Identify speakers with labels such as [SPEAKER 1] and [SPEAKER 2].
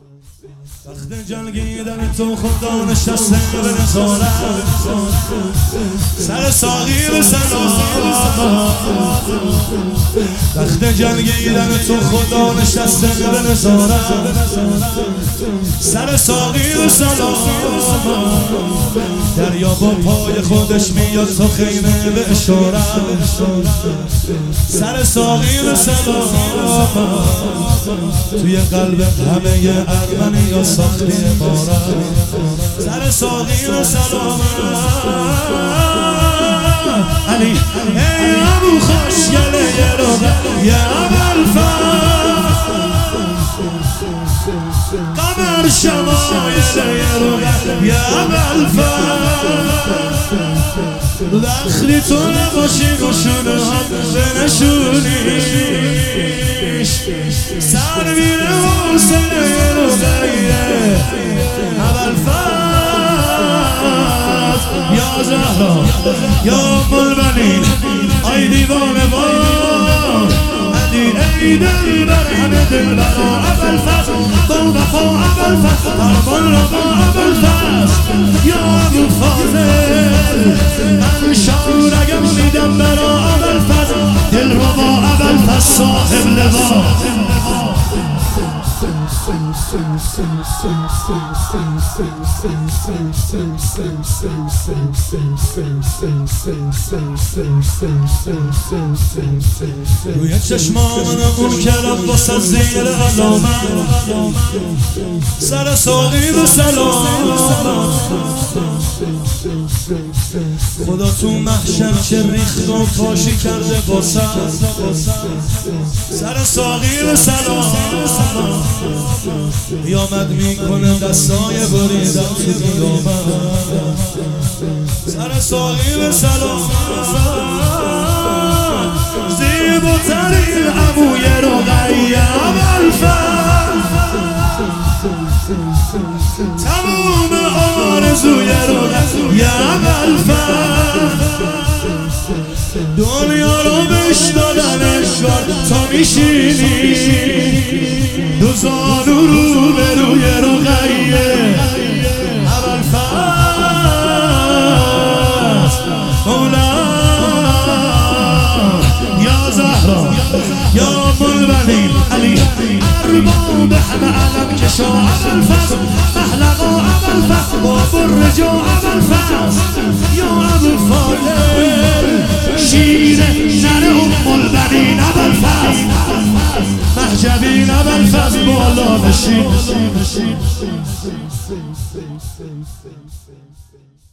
[SPEAKER 1] وقت جلگیدن تو خدا نشسته به نظارت سر ساقی به سلام. وقت جلگیدن تو خدا نشسته به نظارت سر ساقی به سلام. دریا با پای خودش میاد تو خیمه به اشارت سر ساقی به سلام. توی قلب همه ارمنی یا ساختی بارد سر ساقی و سلام. علی ای ابو خوشگله یه رو یه ابوالفضل قمر شمایل یه رو یه ابوالفضل. وقتی تو نباشی گوشونه هم بنشونیش سر میره حسین یه رو ابوالفضل. یا زهرا یا بلبنین آی دیوانه وار علی ای دل بر همه دل برا ابوالفضل با وفا ابوالفضل فرمان را با ابوالفضل. یا ابوالفاضل من شارگم میدم برا ابوالفضل دل را با ابوالفضل صاحب لوا. روی چشمانمون کلم واسه زیر علامت سر ساقی به سلام. خدا تو محشر چه ریخت و پاشی کرده واسه سر ساقی به سلام. قیامت میکنه دستای بریدم تو قیامت سر ساقی به سلام. زیباترین عموی رقیه ابوالفضل تمام آرزوی رقیه ابوالفضل. دنیا رو بهش دادن اشوار تا میشینی دو زانو رو به روی رقیه ابوالفضل. مولا یا زهرا یا بلبنین علی ارباب همه علم کشا ابوالفضل محلقا ابوالفضل باب الرجا ابوالفضل. یا ابوالفاضل شیره نر ام البنین ابوالفضل محجبین ابوالفضل بالا نشین.